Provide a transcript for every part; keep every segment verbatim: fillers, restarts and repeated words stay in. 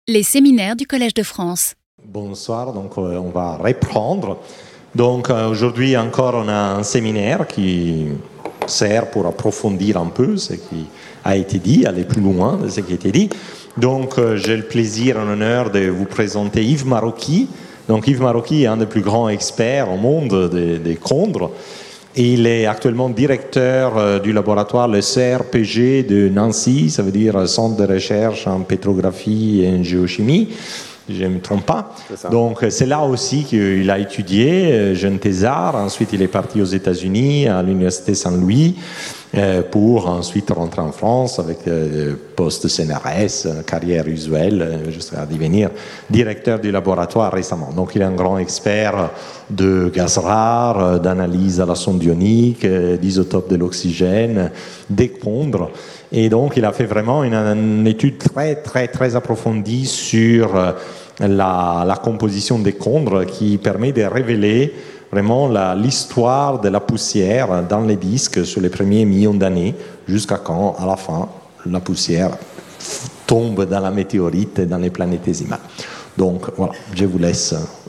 Les séminaires du Collège de France. Bonsoir, donc euh, on va reprendre. Donc euh, aujourd'hui encore on a un séminaire qui sert pour approfondir un peu ce qui a été dit, aller plus loin de ce qui a été dit. Donc euh, j'ai le plaisir et l'honneur de vous présenter Yves Marocchi. Donc Yves Marocchi est un des plus grands experts au monde des, des chondres. Il est actuellement directeur euh, du laboratoire le C R P G de Nancy, ça veut dire Centre de recherche en pétrographie et en géochimie, je ne me trompe pas. C'est Donc c'est là aussi qu'il a étudié, euh, jeune thésard, ensuite il est parti aux États-Unis, à l'Université Saint-Louis, euh, pour ensuite rentrer en France avec euh, poste C N R S, carrière usuelle, euh, jusqu'à devenir directeur du laboratoire récemment. Donc il est un grand expert de gaz rares, d'analyse à la sonde ionique, d'isotopes de l'oxygène, des chondres. Et donc, il a fait vraiment une, une étude très, très, très approfondie sur la, la composition des chondres qui permet de révéler vraiment la, l'histoire de la poussière dans les disques sur les premiers millions d'années, jusqu'à quand, à la fin, la poussière tombe dans la météorite et dans les planétésimales. Donc, voilà, je vous laisse...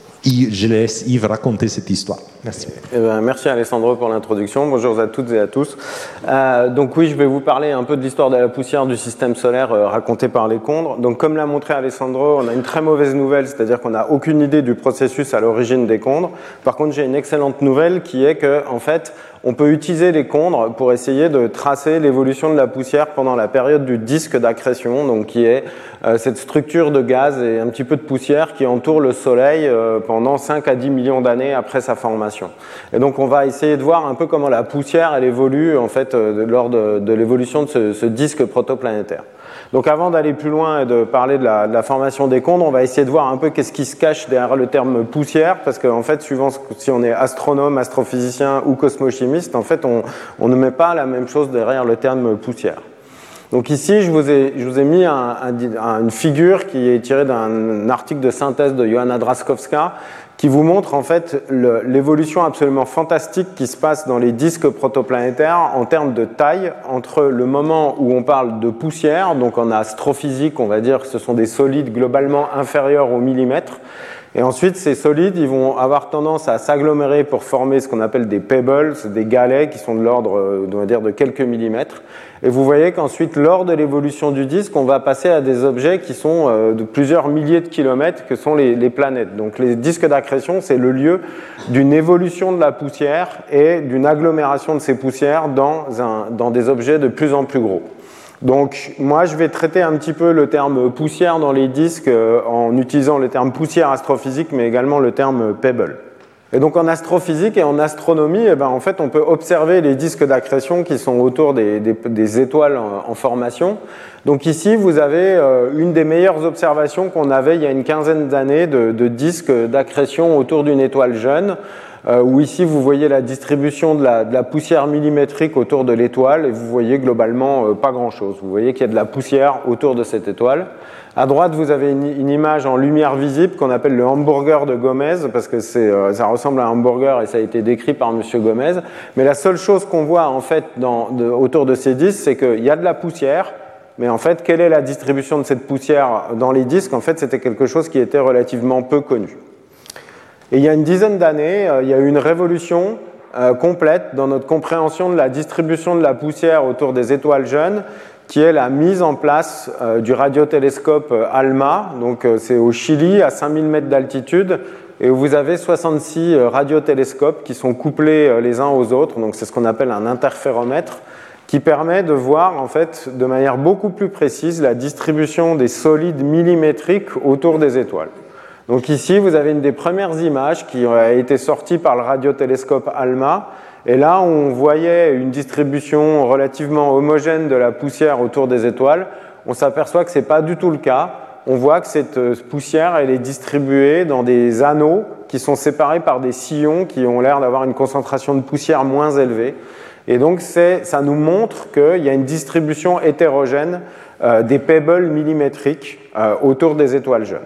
Je laisse Yves raconter cette histoire. Merci. Eh bien, merci Alessandro pour l'introduction. Bonjour à toutes et à tous. Euh, donc oui, je vais vous parler un peu de l'histoire de la poussière du système solaire euh, racontée par les chondres. Donc comme l'a montré Alessandro, on a une très mauvaise nouvelle, c'est-à-dire qu'on n'a aucune idée du processus à l'origine des chondres. Par contre, j'ai une excellente nouvelle qui est que, en fait, on peut utiliser les chondres pour essayer de tracer l'évolution de la poussière pendant la période du disque d'accrétion, donc qui est euh, cette structure de gaz et un petit peu de poussière qui entoure le Soleil euh, pendant cinq à dix millions d'années après sa formation. Et donc on va essayer de voir un peu comment la poussière elle évolue en fait euh, lors de, de l'évolution de ce, ce disque protoplanétaire. Donc avant d'aller plus loin et de parler de la, de la formation des chondres, on va essayer de voir un peu qu'est-ce qui se cache derrière le terme poussière, parce qu'en fait, suivant si on est astronome, astrophysicien ou cosmochimiste, en fait, on, on ne met pas la même chose derrière le terme poussière. Donc ici, je vous ai, je vous ai mis un, un, une figure qui est tirée d'un article de synthèse de Johanna Draskowska, qui vous montre en fait le, l'évolution absolument fantastique qui se passe dans les disques protoplanétaires en termes de taille entre le moment où on parle de poussière, donc en astrophysique, on va dire que ce sont des solides globalement inférieurs au millimètre, et ensuite ces solides ils vont avoir tendance à s'agglomérer pour former ce qu'on appelle des pebbles, c'est des galets qui sont de l'ordre on va dire, de quelques millimètres. Et vous voyez qu'ensuite, lors de l'évolution du disque, on va passer à des objets qui sont euh, de plusieurs milliers de kilomètres, que sont les, les planètes. Donc les disques d'accrétion, c'est le lieu d'une évolution de la poussière et d'une agglomération de ces poussières dans, un, dans des objets de plus en plus gros. Donc moi, je vais traiter un petit peu le terme poussière dans les disques euh, en utilisant le terme poussière astrophysique, mais également le terme pebble. Et donc en astrophysique et en astronomie, eh ben, en fait, on peut observer les disques d'accrétion qui sont autour des, des, des étoiles en, en formation. Donc ici, vous avez euh, une des meilleures observations qu'on avait il y a une quinzaine d'années de, de disques d'accrétion autour d'une étoile jeune, euh, où ici, vous voyez la distribution de la, de la poussière millimétrique autour de l'étoile, et vous voyez globalement euh, pas grand-chose. Vous voyez qu'il y a de la poussière autour de cette étoile. À droite, vous avez une, une image en lumière visible qu'on appelle le hamburger de Gomez, parce que c'est, euh, ça ressemble à un hamburger et ça a été décrit par M. Gomez. Mais la seule chose qu'on voit en fait dans, de, autour de ces disques, c'est qu'il y a de la poussière, mais en fait, quelle est la distribution de cette poussière dans les disques? En fait, c'était quelque chose qui était relativement peu connu. Et il y a une dizaine d'années, euh, il y a eu une révolution euh, complète dans notre compréhension de la distribution de la poussière autour des étoiles jeunes, qui est la mise en place euh, du radiotélescope euh, ALMA. Donc euh, c'est au Chili, à cinq mille mètres d'altitude, et où vous avez soixante-six euh, radiotélescopes qui sont couplés euh, les uns aux autres. Donc c'est ce qu'on appelle un interféromètre, qui permet de voir en fait de manière beaucoup plus précise la distribution des solides millimétriques autour des étoiles. Donc ici, vous avez une des premières images qui a été sortie par le radiotélescope ALMA. Et là, on voyait une distribution relativement homogène de la poussière autour des étoiles. On s'aperçoit que ce n'est pas du tout le cas. On voit que cette poussière, elle est distribuée dans des anneaux qui sont séparés par des sillons qui ont l'air d'avoir une concentration de poussière moins élevée. Et donc, c'est, ça nous montre qu'il y a une distribution hétérogène euh, des pebbles millimétriques euh, autour des étoiles jeunes.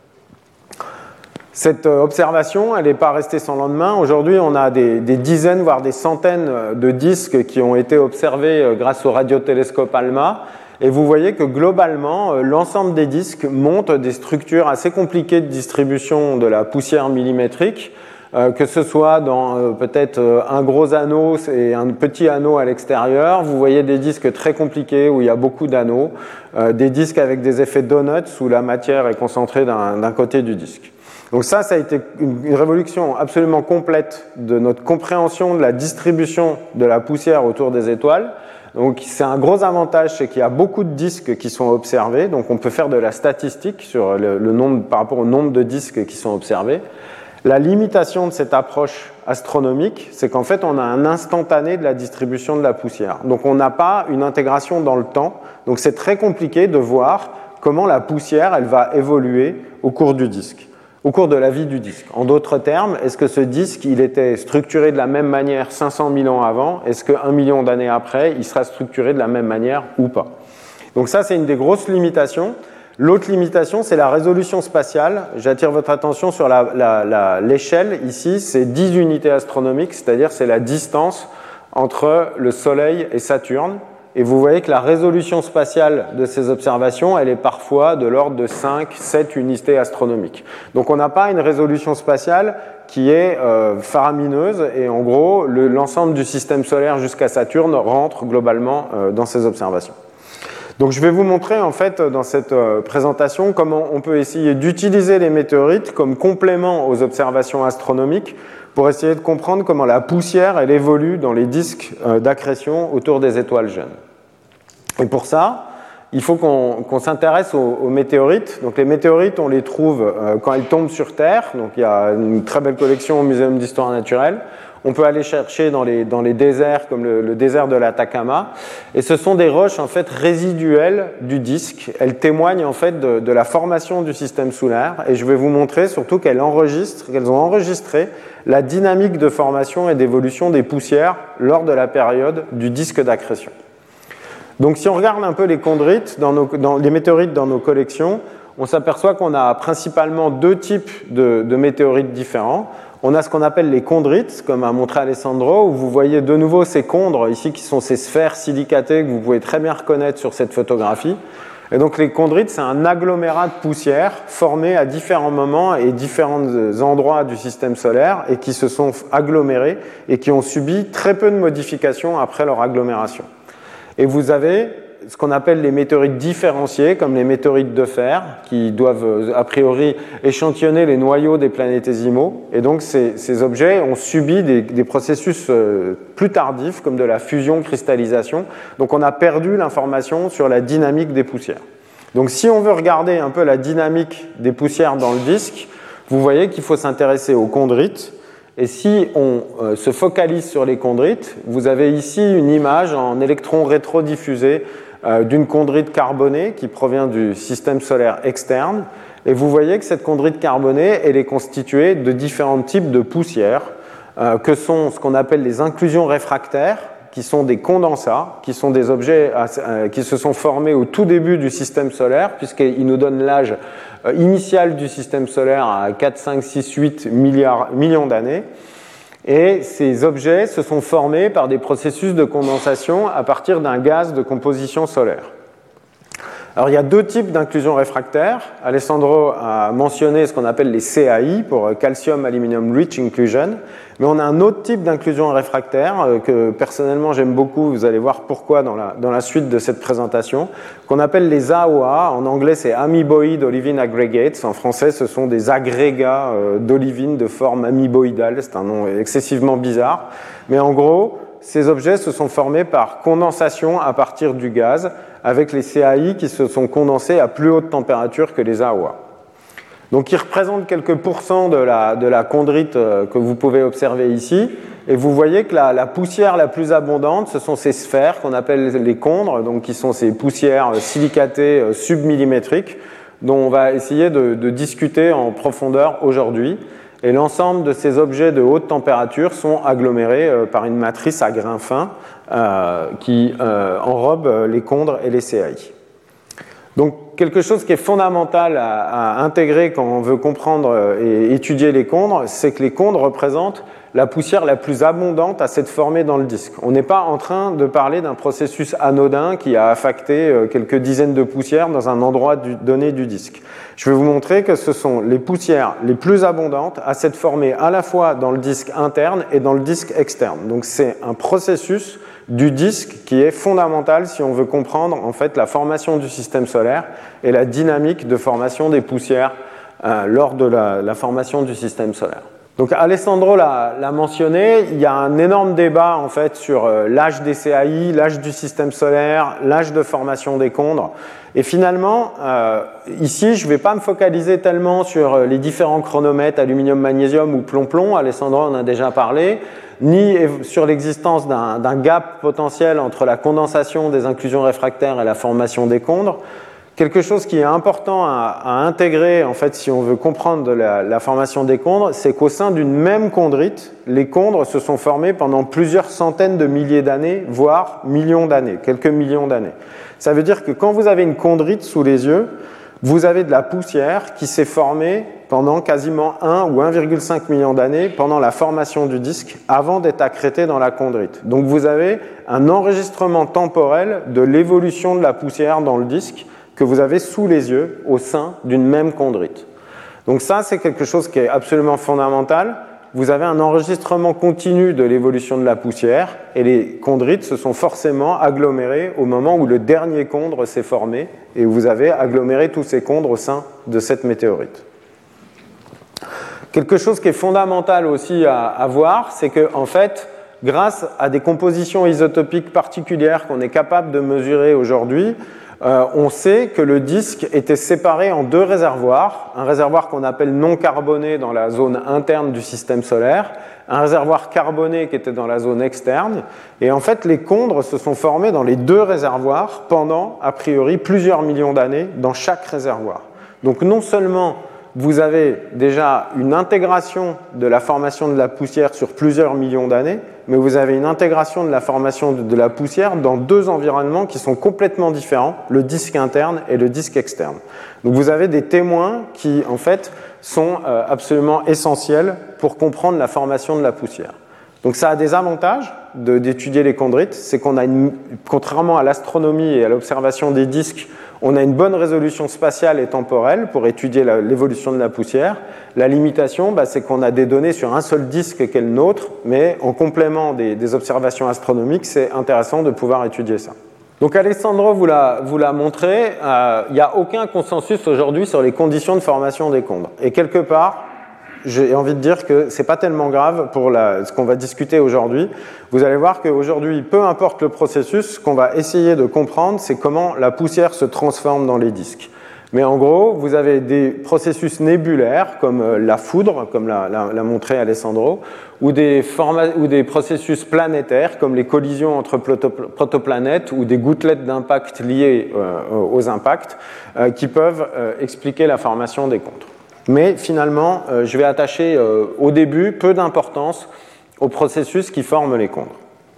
Cette observation, elle n'est pas restée sans lendemain. Aujourd'hui, on a des, des dizaines, voire des centaines de disques qui ont été observés grâce au radiotélescope ALMA. Et vous voyez que globalement, l'ensemble des disques montre des structures assez compliquées de distribution de la poussière millimétrique, euh, que ce soit dans euh, peut-être euh, un gros anneau et un petit anneau à l'extérieur. Vous voyez des disques très compliqués où il y a beaucoup d'anneaux, euh, des disques avec des effets donuts où la matière est concentrée d'un, d'un côté du disque. Donc ça, ça a été une, une révolution absolument complète de notre compréhension de la distribution de la poussière autour des étoiles. Donc c'est un gros avantage, c'est qu'il y a beaucoup de disques qui sont observés, donc on peut faire de la statistique sur le, le nombre, par rapport au nombre de disques qui sont observés. La limitation de cette approche astronomique, c'est qu'en fait on a un instantané de la distribution de la poussière. Donc on n'a pas une intégration dans le temps, donc c'est très compliqué de voir comment la poussière elle va évoluer au cours du disque. Au cours de la vie du disque. En d'autres termes, est-ce que ce disque il était structuré de la même manière cinq cent mille ans avant? Est-ce qu'un million d'années après, il sera structuré de la même manière ou pas? Donc ça, c'est une des grosses limitations. L'autre limitation, c'est la résolution spatiale. J'attire votre attention sur la, la, la, l'échelle. Ici, c'est dix unités astronomiques, c'est-à-dire c'est la distance entre le Soleil et Saturne. Et vous voyez que la résolution spatiale de ces observations, elle est parfois de l'ordre de cinq à sept unités astronomiques. Donc on n'a pas une résolution spatiale qui est euh, faramineuse, et en gros, le, l'ensemble du système solaire jusqu'à Saturne rentre globalement euh, dans ces observations. Donc je vais vous montrer en fait dans cette euh, présentation comment on peut essayer d'utiliser les météorites comme complément aux observations astronomiques pour essayer de comprendre comment la poussière elle évolue dans les disques euh, d'accrétion autour des étoiles jeunes. Et pour ça, il faut qu'on, qu'on s'intéresse aux, aux météorites. Donc les météorites, on les trouve euh, quand elles tombent sur Terre. Donc il y a une très belle collection au Muséum d'histoire naturelle. On peut aller chercher dans les, dans les déserts comme le, le désert de l'Atacama. Et ce sont des roches en fait résiduelles du disque. Elles témoignent en fait de, de la formation du système solaire. Et je vais vous montrer surtout qu'elles enregistrent, qu'elles ont enregistré la dynamique de formation et d'évolution des poussières lors de la période du disque d'accrétion. Donc si on regarde un peu les chondrites, dans nos, dans les météorites dans nos collections, on s'aperçoit qu'on a principalement deux types de, de météorites différents. On a ce qu'on appelle les chondrites, comme a montré Alessandro, où vous voyez de nouveau ces chondres ici qui sont ces sphères silicatées que vous pouvez très bien reconnaître sur cette photographie. Et donc les chondrites, c'est un agglomérat de poussière formé à différents moments et différents endroits du système solaire et qui se sont agglomérés et qui ont subi très peu de modifications après leur agglomération. Et vous avez ce qu'on appelle les météorites différenciées, comme les météorites de fer, qui doivent a priori échantillonner les noyaux des planétésimaux. Et donc ces, ces objets ont subi des, des processus euh, plus tardifs, comme de la fusion-cristallisation. Donc on a perdu l'information sur la dynamique des poussières. Donc si on veut regarder un peu la dynamique des poussières dans le disque, vous voyez qu'il faut s'intéresser aux chondrites. Et si on euh, se focalise sur les chondrites, vous avez ici une image en électrons rétrodiffusés euh, d'une chondrite carbonée qui provient du système solaire externe. Et vous voyez que cette chondrite carbonée, elle est constituée de différents types de poussières, euh, que sont ce qu'on appelle les inclusions réfractaires, qui sont des condensats, qui sont des objets euh, qui se sont formés au tout début du système solaire, puisqu'ils nous donnent l'âge euh, initial du système solaire à quatre, cinq, six, huit milliards, millions d'années. Et ces objets se sont formés par des processus de condensation à partir d'un gaz de composition solaire. Alors il y a deux types d'inclusions réfractaires. Alessandro a mentionné ce qu'on appelle les C A I pour Calcium Aluminum Rich Inclusion, mais on a un autre type d'inclusion réfractaire que personnellement j'aime beaucoup, vous allez voir pourquoi dans la, dans la suite de cette présentation, qu'on appelle les A O A, en anglais c'est Amoeboid Olivine Aggregates, en français ce sont des agrégats d'olivine de forme amoeboïdale, c'est un nom excessivement bizarre, mais en gros ces objets se sont formés par condensation à partir du gaz, avec les C A I qui se sont condensés à plus haute température que les A O A. Donc ils représentent quelques pourcents de la, de la chondrite que vous pouvez observer ici, et vous voyez que la, la poussière la plus abondante, ce sont ces sphères qu'on appelle les chondres, donc qui sont ces poussières silicatées submillimétriques, dont on va essayer de, de discuter en profondeur aujourd'hui. Et l'ensemble de ces objets de haute température sont agglomérés euh, par une matrice à grains fins euh, qui euh, enrobe les chondres et les C A I. Donc, quelque chose qui est fondamental à, à intégrer quand on veut comprendre et étudier les condres, c'est que les condres représentent la poussière la plus abondante à s'être formée dans le disque. On n'est pas en train de parler d'un processus anodin qui a affecté quelques dizaines de poussières dans un endroit du, donné du disque. Je vais vous montrer que ce sont les poussières les plus abondantes à s'être formées à la fois dans le disque interne et dans le disque externe. Donc c'est un processus du disque qui est fondamental si on veut comprendre en fait la formation du système solaire et la dynamique de formation des poussières euh, lors de la, la formation du système solaire. Donc Alessandro l'a, l'a mentionné, il y a un énorme débat en fait sur euh, l'âge des C A I, l'âge du système solaire, l'âge de formation des condres. Et finalement, euh, ici, je ne vais pas me focaliser tellement sur les différents chronomètres aluminium, magnésium ou plomb-plomb, Alessandro en a déjà parlé, ni sur l'existence d'un, d'un gap potentiel entre la condensation des inclusions réfractaires et la formation des condres. Quelque chose qui est important à, à intégrer, en fait, si on veut comprendre la, la formation des condres, c'est qu'au sein d'une même chondrite, les condres se sont formés pendant plusieurs centaines de milliers d'années, voire millions d'années, quelques millions d'années. Ça veut dire que quand vous avez une chondrite sous les yeux, vous avez de la poussière qui s'est formée pendant quasiment un ou un virgule cinq million d'années pendant la formation du disque avant d'être accrétée dans la chondrite. Donc vous avez un enregistrement temporel de l'évolution de la poussière dans le disque que vous avez sous les yeux au sein d'une même chondrite. Donc ça, c'est quelque chose qui est absolument fondamental. Vous avez un enregistrement continu de l'évolution de la poussière et les chondrites se sont forcément agglomérées au moment où le dernier chondre s'est formé et vous avez aggloméré tous ces chondres au sein de cette météorite. Quelque chose qui est fondamental aussi à, à voir, c'est que en fait, grâce à des compositions isotopiques particulières qu'on est capable de mesurer aujourd'hui, Euh, on sait que le disque était séparé en deux réservoirs, un réservoir qu'on appelle non carboné dans la zone interne du système solaire, un réservoir carboné qui était dans la zone externe, et en fait les condres se sont formés dans les deux réservoirs pendant, a priori, plusieurs millions d'années dans chaque réservoir. Donc non seulement vous avez déjà une intégration de la formation de la poussière sur plusieurs millions d'années, mais vous avez une intégration de la formation de la poussière dans deux environnements qui sont complètement différents, le disque interne et le disque externe. Donc vous avez des témoins qui, en fait, sont euh, absolument essentiels pour comprendre la formation de la poussière. Donc ça a des avantages de, d'étudier les chondrites, c'est qu'on a, une, contrairement à l'astronomie et à l'observation des disques, on a une bonne résolution spatiale et temporelle pour étudier la, l'évolution de la poussière. La limitation, bah, c'est qu'on a des données sur un seul disque qu'est le nôtre, mais en complément des, des observations astronomiques, c'est intéressant de pouvoir étudier ça. Donc Alessandro vous l'a, vous l'a montré, euh, il n'y a aucun consensus aujourd'hui sur les conditions de formation des condres. Et quelque part, j'ai envie de dire que ce n'est pas tellement grave pour la, ce qu'on va discuter aujourd'hui. Vous allez voir qu'aujourd'hui, peu importe le processus, ce qu'on va essayer de comprendre, c'est comment la poussière se transforme dans les disques. Mais en gros, vous avez des processus nébulaires, comme la foudre, comme l'a, l'a, l'a montré Alessandro, ou des, forma- ou des processus planétaires, comme les collisions entre protoplanètes, ou des gouttelettes d'impact liées euh, aux impacts, euh, qui peuvent euh, expliquer la formation des contres. Mais finalement, euh, je vais attacher euh, au début peu d'importance aux processus qui forment les condres.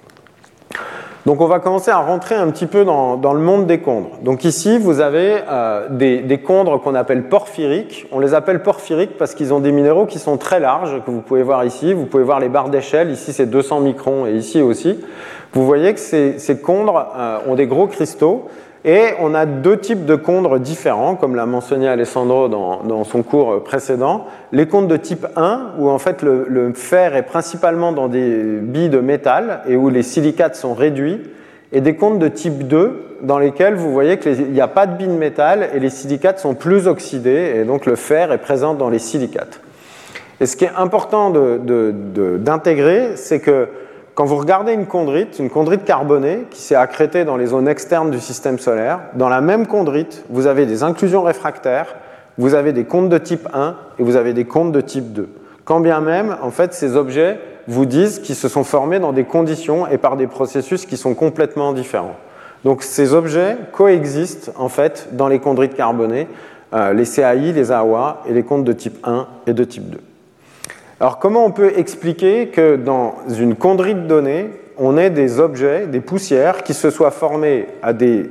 Donc on va commencer à rentrer un petit peu dans, dans le monde des condres. Donc ici, vous avez euh, des, des condres qu'on appelle porphyriques. On les appelle porphyriques parce qu'ils ont des minéraux qui sont très larges, que vous pouvez voir ici. Vous pouvez voir les barres d'échelle. Ici, c'est deux cents microns et ici aussi. Vous voyez que ces, ces condres euh, ont des gros cristaux. Et on a deux types de condres différents, comme l'a mentionné Alessandro dans, dans son cours précédent. Les condres de type un, où en fait le, le fer est principalement dans des billes de métal et où les silicates sont réduits, et des condres de type deux, dans lesquels vous voyez qu'il n'y a pas de billes de métal et les silicates sont plus oxydés, et donc le fer est présent dans les silicates. Et ce qui est important de, de, de, d'intégrer, c'est que quand vous regardez une chondrite, une chondrite carbonée qui s'est accrétée dans les zones externes du système solaire, dans la même chondrite, vous avez des inclusions réfractaires, vous avez des condres de type un et vous avez des condres de type deux. Quand bien même, en fait, ces objets vous disent qu'ils se sont formés dans des conditions et par des processus qui sont complètement différents. Donc ces objets coexistent en fait dans les chondrites carbonées, euh, les C A I, les A O A et les condres de type un et de type deux. Alors comment on peut expliquer que dans une chondrite donnée, on ait des objets, des poussières qui se soient formées à des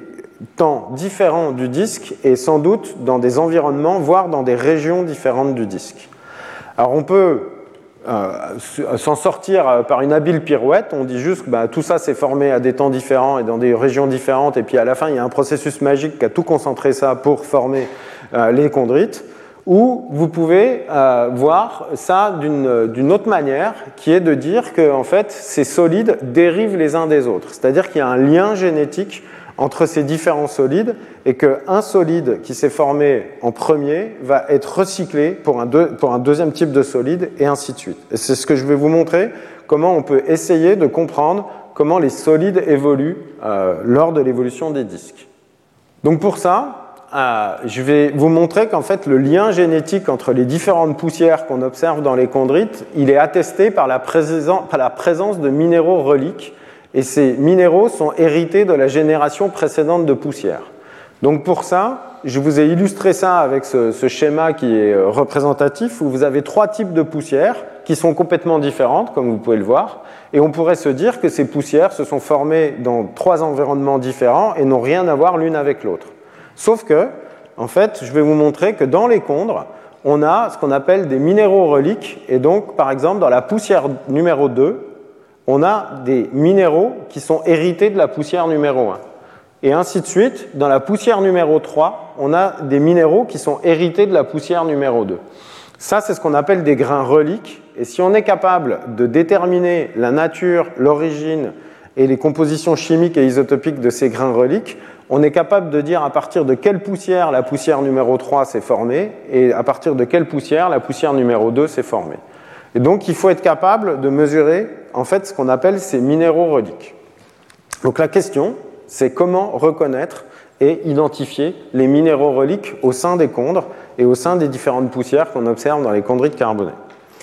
temps différents du disque et sans doute dans des environnements, voire dans des régions différentes du disque. Alors on peut euh, s'en sortir par une habile pirouette, on dit juste que bah, tout ça s'est formé à des temps différents et dans des régions différentes, et puis à la fin il y a un processus magique qui a tout concentré ça pour former euh, les chondrites. Ou vous pouvez euh, voir ça d'une d'une autre manière, qui est de dire que en fait, ces solides dérivent les uns des autres. C'est-à-dire qu'il y a un lien génétique entre ces différents solides et qu'un solide qui s'est formé en premier va être recyclé pour un, deux, pour un deuxième type de solide, et ainsi de suite. Et c'est ce que je vais vous montrer, comment on peut essayer de comprendre comment les solides évoluent euh, lors de l'évolution des disques. Donc pour ça, Euh, je vais vous montrer qu'en fait le lien génétique entre les différentes poussières qu'on observe dans les chondrites, il est attesté par la, par la présence de minéraux reliques, et ces minéraux sont hérités de la génération précédente de poussières. Donc pour ça, je vous ai illustré ça avec ce, ce schéma qui est représentatif, où vous avez trois types de poussières qui sont complètement différentes, comme vous pouvez le voir, et on pourrait se dire que ces poussières se sont formées dans trois environnements différents et n'ont rien à voir l'une avec l'autre. Sauf que, en fait, je vais vous montrer que dans les chondres, on a ce qu'on appelle des minéraux reliques, et donc, par exemple, dans la poussière numéro deux, on a des minéraux qui sont hérités de la poussière numéro un. Et ainsi de suite, dans la poussière numéro trois, on a des minéraux qui sont hérités de la poussière numéro deux. Ça, c'est ce qu'on appelle des grains reliques, et si on est capable de déterminer la nature, l'origine et les compositions chimiques et isotopiques de ces grains reliques, on est capable de dire à partir de quelle poussière la poussière numéro trois s'est formée et à partir de quelle poussière la poussière numéro deux s'est formée. Et donc, il faut être capable de mesurer en fait ce qu'on appelle ces minéraux reliques. Donc la question, c'est comment reconnaître et identifier les minéraux reliques au sein des chondres et au sein des différentes poussières qu'on observe dans les chondrites carbonées.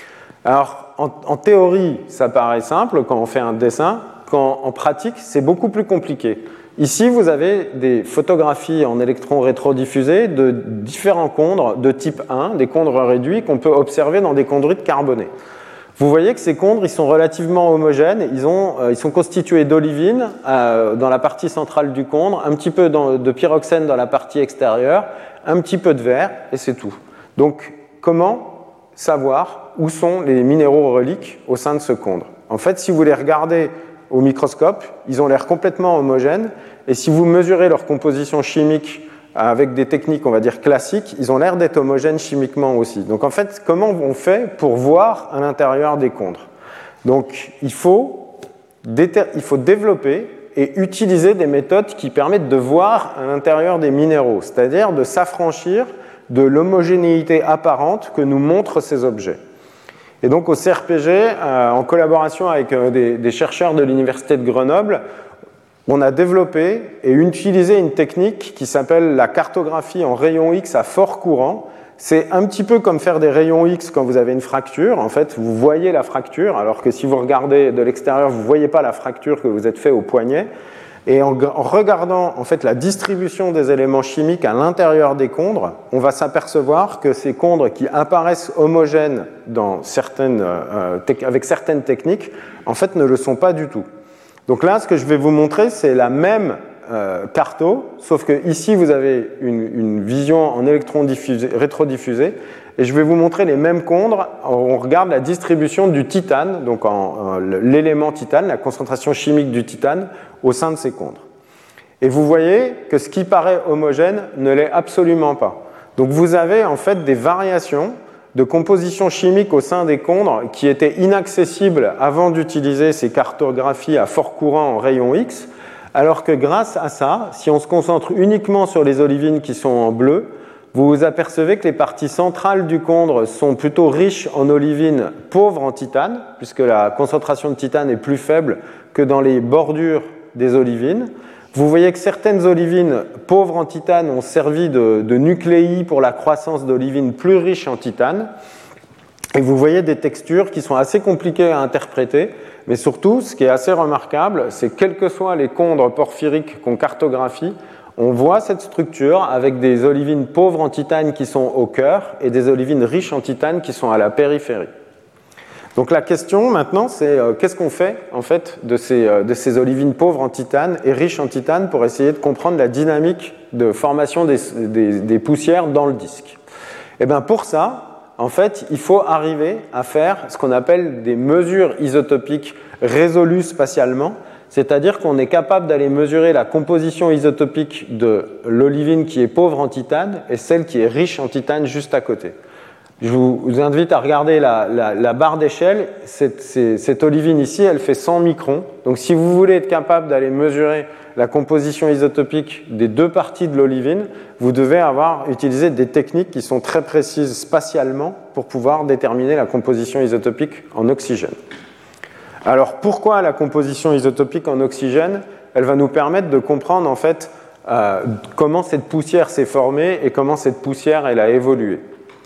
Alors, en, en théorie, ça paraît simple quand on fait un dessin, quand en pratique, c'est beaucoup plus compliqué. Ici, vous avez des photographies en électrons rétrodiffusés de différents chondres de type un, des chondres réduits qu'on peut observer dans des chondrites carbonées. Vous voyez que ces chondres, ils sont relativement homogènes, ils, ont, euh, ils sont constitués d'olivine euh, dans la partie centrale du chondre, un petit peu dans, de pyroxène dans la partie extérieure, un petit peu de verre, et c'est tout. Donc, comment savoir où sont les minéraux reliques au sein de ce chondre? En fait, si vous les regardez au microscope, ils ont l'air complètement homogènes, et si vous mesurez leur composition chimique avec des techniques, on va dire, classiques, ils ont l'air d'être homogènes chimiquement aussi. Donc en fait, comment on fait pour voir à l'intérieur des chondres? Donc il faut, il faut développer et utiliser des méthodes qui permettent de voir à l'intérieur des minéraux, c'est-à-dire de s'affranchir de l'homogénéité apparente que nous montrent ces objets. Et donc au C R P G, euh, en collaboration avec euh, des, des chercheurs de l'Université de Grenoble, on a développé et utilisé une technique qui s'appelle la cartographie en rayons X à fort courant. C'est un petit peu comme faire des rayons X quand vous avez une fracture. En fait, vous voyez la fracture, alors que si vous regardez de l'extérieur, vous ne voyez pas la fracture que vous êtes fait au poignet. Et en, en regardant en fait, la distribution des éléments chimiques à l'intérieur des chondres, on va s'apercevoir que ces chondres qui apparaissent homogènes dans certaines, euh, avec certaines techniques, en fait, ne le sont pas du tout. Donc là, ce que je vais vous montrer, c'est la même euh, carto, sauf que ici, vous avez une, une vision en électrons diffusés, rétrodiffusés, et je vais vous montrer les mêmes chondres. On regarde la distribution du titane, donc en, en, l'élément titane, la concentration chimique du titane au sein de ces chondres. Et vous voyez que ce qui paraît homogène ne l'est absolument pas. Donc vous avez en fait des variations de composition chimique au sein des chondres qui étaient inaccessibles avant d'utiliser ces cartographies à fort courant en rayons X, alors que grâce à ça, si on se concentre uniquement sur les olivines qui sont en bleu, vous vous apercevez que les parties centrales du chondre sont plutôt riches en olivines pauvres en titane, puisque la concentration de titane est plus faible que dans les bordures des olivines. Vous voyez que certaines olivines pauvres en titane ont servi de, de nucléi pour la croissance d'olivines plus riches en titane. Et vous voyez des textures qui sont assez compliquées à interpréter, mais surtout, ce qui est assez remarquable, c'est que quels que soient les chondres porphyriques qu'on cartographie, on voit cette structure avec des olivines pauvres en titane qui sont au cœur et des olivines riches en titane qui sont à la périphérie. Donc la question maintenant, c'est euh, qu'est-ce qu'on fait en fait de ces, euh, de ces olivines pauvres en titane et riches en titane pour essayer de comprendre la dynamique de formation des, des, des poussières dans le disque. Et bien pour ça, en fait, il faut arriver à faire ce qu'on appelle des mesures isotopiques résolues spatialement, c'est-à-dire qu'on est capable d'aller mesurer la composition isotopique de l'olivine qui est pauvre en titane et celle qui est riche en titane juste à côté. Je vous invite à regarder la, la, la barre d'échelle. Cette, cette olivine ici, elle fait cent microns. Donc si vous voulez être capable d'aller mesurer la composition isotopique des deux parties de l'olivine, vous devez avoir utilisé des techniques qui sont très précises spatialement pour pouvoir déterminer la composition isotopique en oxygène. Alors pourquoi la composition isotopique en oxygène? Elle va nous permettre de comprendre en fait euh, comment cette poussière s'est formée et comment cette poussière elle a évolué.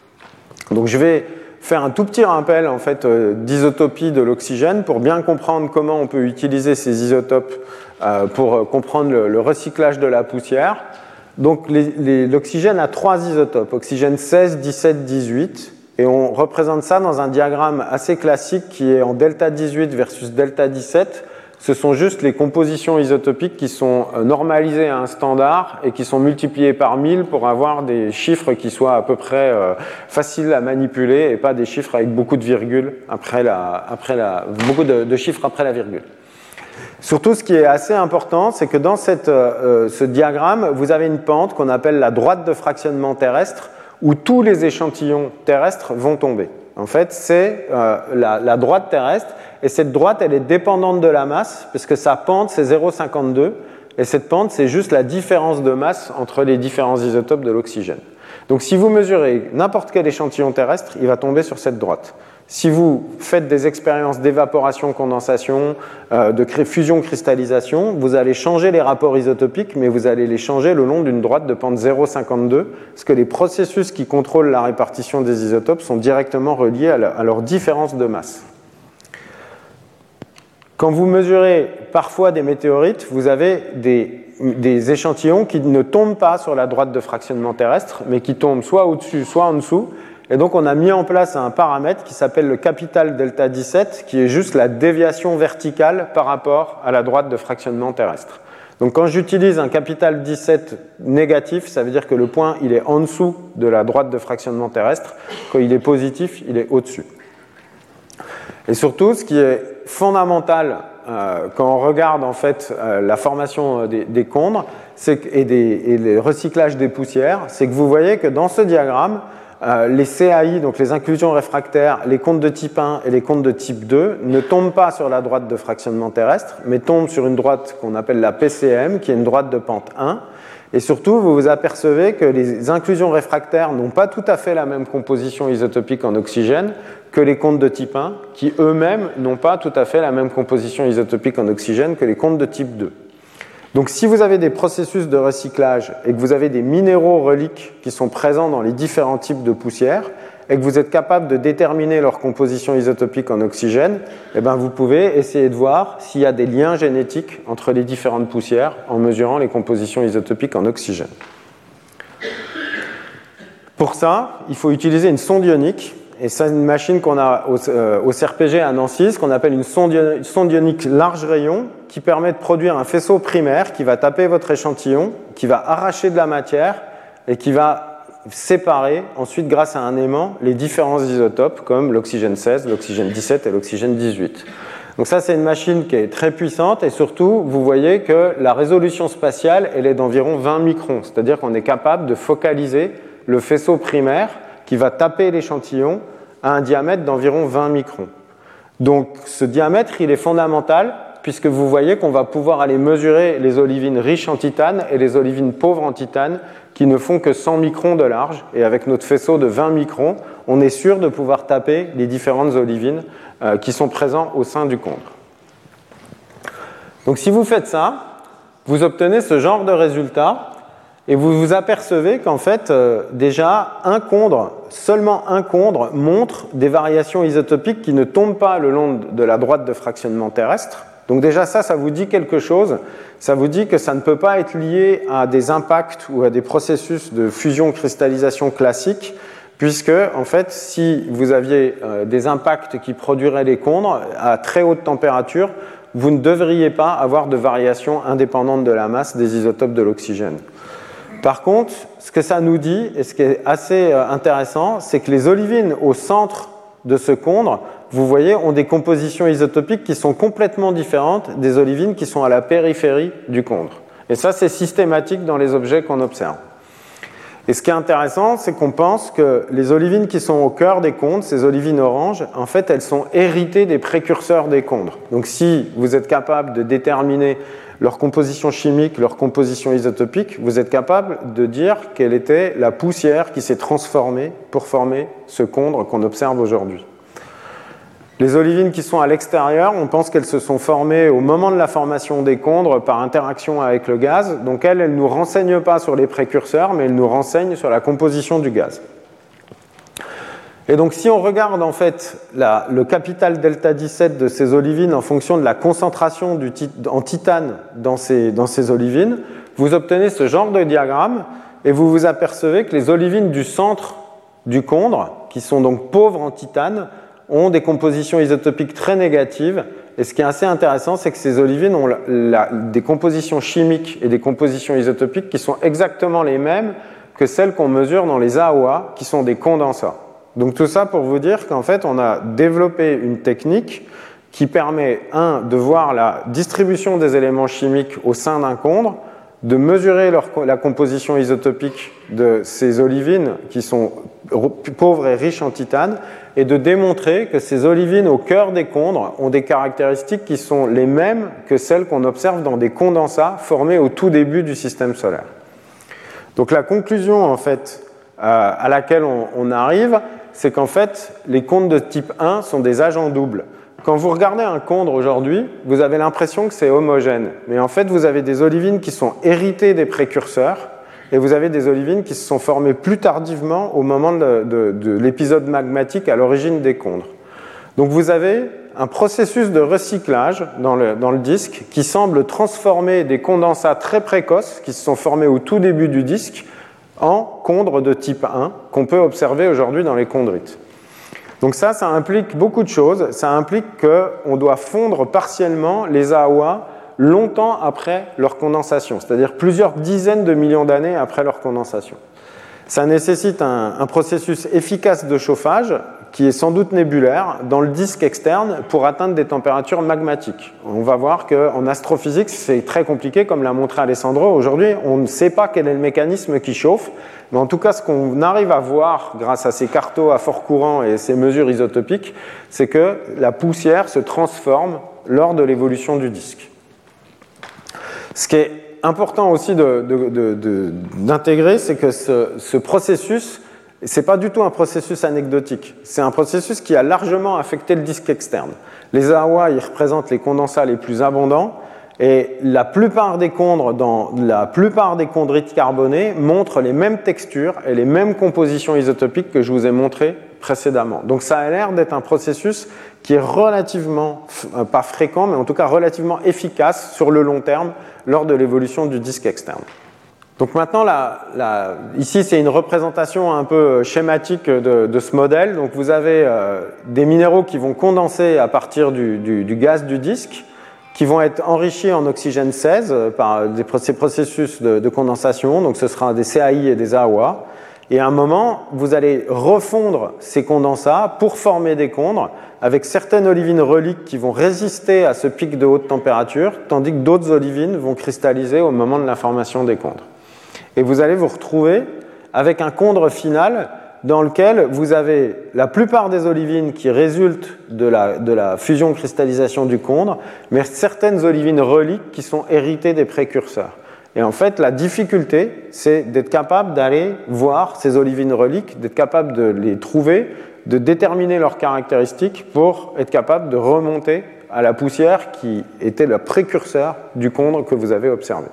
Donc je vais faire un tout petit rappel en fait, euh, d'isotopie de l'oxygène pour bien comprendre comment on peut utiliser ces isotopes euh, pour euh, comprendre le, le recyclage de la poussière. Donc les, les, l'oxygène a trois isotopes, oxygène seize, dix-sept, dix-huit, et on représente ça dans un diagramme assez classique qui est en delta dix-huit versus delta dix-sept. Ce sont juste les compositions isotopiques qui sont normalisées à un standard et qui sont multipliées par mille pour avoir des chiffres qui soient à peu près euh, faciles à manipuler et pas des chiffres avec beaucoup de virgules après la, après la, beaucoup de, de chiffres après la virgule. Surtout, ce qui est assez important, c'est que dans cette, euh, ce diagramme, vous avez une pente qu'on appelle la droite de fractionnement terrestre où tous les échantillons terrestres vont tomber. En fait, c'est euh, la, la droite terrestre. Et cette droite, elle est dépendante de la masse, puisque sa pente, c'est zéro virgule cinquante-deux. Et cette pente, c'est juste la différence de masse entre les différents isotopes de l'oxygène. Donc si vous mesurez n'importe quel échantillon terrestre, il va tomber sur cette droite. Si vous faites des expériences d'évaporation-condensation, euh, de fusion-cristallisation, vous allez changer les rapports isotopiques, mais vous allez les changer le long d'une droite de pente zéro virgule cinquante-deux, parce que les processus qui contrôlent la répartition des isotopes sont directement reliés à, la, à leur différence de masse. Quand vous mesurez parfois des météorites, vous avez des, des échantillons qui ne tombent pas sur la droite de fractionnement terrestre, mais qui tombent soit au-dessus, soit en dessous. Et donc on a mis en place un paramètre qui s'appelle le capital delta dix-sept, qui est juste la déviation verticale par rapport à la droite de fractionnement terrestre. Donc quand j'utilise un capital dix-sept négatif, ça veut dire que le point il est en dessous de la droite de fractionnement terrestre. Quand il est positif, il est au-dessus. Et surtout, ce qui est fondamental euh, quand on regarde en fait euh, la formation des, des condres c'est que, et, des, et le recyclage des poussières, c'est que vous voyez que dans ce diagramme, euh, les C A I, donc les inclusions réfractaires, les condes de type un et les condes de type deux, ne tombent pas sur la droite de fractionnement terrestre, mais tombent sur une droite qu'on appelle la P C M, qui est une droite de pente un. Et surtout, vous vous apercevez que les inclusions réfractaires n'ont pas tout à fait la même composition isotopique en oxygène que les condes de type un, qui eux-mêmes n'ont pas tout à fait la même composition isotopique en oxygène que les condes de type deux. Donc si vous avez des processus de recyclage et que vous avez des minéraux reliques qui sont présents dans les différents types de poussières, et que vous êtes capable de déterminer leur composition isotopique en oxygène, eh ben vous pouvez essayer de voir s'il y a des liens génétiques entre les différentes poussières en mesurant les compositions isotopiques en oxygène. Pour ça, il faut utiliser une sonde ionique, et c'est une machine qu'on a au, euh, au C R P G à Nancy, ce qu'on appelle une sonde, une sonde ionique large rayon, qui permet de produire un faisceau primaire qui va taper votre échantillon, qui va arracher de la matière et qui va séparer ensuite grâce à un aimant les différents isotopes comme l'oxygène seize, l'oxygène dix-sept et l'oxygène dix-huit. Donc ça c'est une machine qui est très puissante et surtout vous voyez que la résolution spatiale elle est d'environ vingt microns, c'est-à-dire qu'on est capable de focaliser le faisceau primaire qui va taper l'échantillon à un diamètre d'environ vingt microns. Donc ce diamètre il est fondamental puisque vous voyez qu'on va pouvoir aller mesurer les olivines riches en titane et les olivines pauvres en titane qui ne font que cent microns de large. Et avec notre faisceau de vingt microns, on est sûr de pouvoir taper les différentes olivines euh, qui sont présentes au sein du condre. Donc si vous faites ça, vous obtenez ce genre de résultat et vous vous apercevez qu'en fait, euh, déjà, un condre, seulement un condre montre des variations isotopiques qui ne tombent pas le long de la droite de fractionnement terrestre. Donc déjà ça, ça vous dit quelque chose, ça vous dit que ça ne peut pas être lié à des impacts ou à des processus de fusion-cristallisation classiques, puisque, en fait, si vous aviez euh, des impacts qui produiraient des condres à très haute température, vous ne devriez pas avoir de variation indépendante de la masse des isotopes de l'oxygène. Par contre, ce que ça nous dit, et ce qui est assez intéressant, c'est que les olivines au centre de ce condre, vous voyez, ont des compositions isotopiques qui sont complètement différentes des olivines qui sont à la périphérie du condre. Et ça, c'est systématique dans les objets qu'on observe. Et ce qui est intéressant, c'est qu'on pense que les olivines qui sont au cœur des condres, ces olivines oranges, en fait, elles sont héritées des précurseurs des condres. Donc si vous êtes capable de déterminer leur composition chimique, leur composition isotopique, vous êtes capable de dire quelle était la poussière qui s'est transformée pour former ce condre qu'on observe aujourd'hui. Les olivines qui sont à l'extérieur, on pense qu'elles se sont formées au moment de la formation des condres par interaction avec le gaz. Donc elles, elles ne nous renseignent pas sur les précurseurs, mais elles nous renseignent sur la composition du gaz. Et donc si on regarde en fait la, le capital delta dix-sept de ces olivines en fonction de la concentration du tit- en titane dans ces, dans ces olivines, vous obtenez ce genre de diagramme et vous vous apercevez que les olivines du centre du condre, qui sont donc pauvres en titane, ont des compositions isotopiques très négatives. Et ce qui est assez intéressant, c'est que ces olivines ont la, la, des compositions chimiques et des compositions isotopiques qui sont exactement les mêmes que celles qu'on mesure dans les A O A, qui sont des condensats. Donc tout ça pour vous dire qu'en fait, on a développé une technique qui permet, un, de voir la distribution des éléments chimiques au sein d'un condre, de mesurer leur, la composition isotopique de ces olivines qui sont pauvres et riches en titane, et de démontrer que ces olivines au cœur des condres ont des caractéristiques qui sont les mêmes que celles qu'on observe dans des condensats formés au tout début du système solaire. Donc la conclusion en fait euh, à laquelle on, on arrive, c'est qu'en fait les condres de type un sont des agents doubles. Quand vous regardez un condre aujourd'hui, vous avez l'impression que c'est homogène, mais en fait vous avez des olivines qui sont héritées des précurseurs, et vous avez des olivines qui se sont formées plus tardivement au moment de, de, de l'épisode magmatique à l'origine des condres. Donc vous avez un processus de recyclage dans le, dans le disque qui semble transformer des condensats très précoces qui se sont formés au tout début du disque en condres de type un qu'on peut observer aujourd'hui dans les chondrites. Donc ça, ça implique beaucoup de choses. Ça implique qu'on doit fondre partiellement les A O A longtemps après leur condensation, c'est-à-dire plusieurs dizaines de millions d'années après leur condensation. Ça nécessite un, un processus efficace de chauffage qui est sans doute nébulaire dans le disque externe pour atteindre des températures magmatiques. On va voir qu'en astrophysique, c'est très compliqué, comme l'a montré Alessandro. Aujourd'hui, on ne sait pas quel est le mécanisme qui chauffe, mais en tout cas, ce qu'on arrive à voir grâce à ces cartos à fort courant et ces mesures isotopiques, c'est que la poussière se transforme lors de l'évolution du disque. Ce qui est important aussi de, de, de, de, d'intégrer, c'est que ce, ce processus, ce n'est pas du tout un processus anecdotique. C'est un processus qui a largement affecté le disque externe. Les A O A, ils représentent les condensats les plus abondants, et la plupart des condres, dans la plupart des chondrites carbonés, montrent les mêmes textures et les mêmes compositions isotopiques que je vous ai montrées précédemment. Donc ça a l'air d'être un processus qui est relativement, euh, pas fréquent, mais en tout cas relativement efficace sur le long terme lors de l'évolution du disque externe. Donc maintenant, la, la, ici c'est une représentation un peu schématique de, de ce modèle. Donc vous avez euh, des minéraux qui vont condenser à partir du, du, du gaz du disque, qui vont être enrichis en oxygène seize par des, ces processus de, de condensation. Donc ce sera des C A I et des A O A. Et à un moment, vous allez refondre ces condensats pour former des condres avec certaines olivines reliques qui vont résister à ce pic de haute température, tandis que d'autres olivines vont cristalliser au moment de la formation des condres. Et vous allez vous retrouver avec un condre final dans lequel vous avez la plupart des olivines qui résultent de la, de la fusion-cristallisation du condre, mais certaines olivines reliques qui sont héritées des précurseurs. Et en fait, la difficulté, c'est d'être capable d'aller voir ces olivines reliques, d'être capable de les trouver, de déterminer leurs caractéristiques pour être capable de remonter à la poussière qui était le précurseur du condre que vous avez observé.